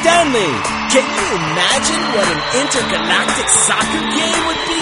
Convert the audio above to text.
Stanley. Can you imagine what an intergalactic soccer game would be?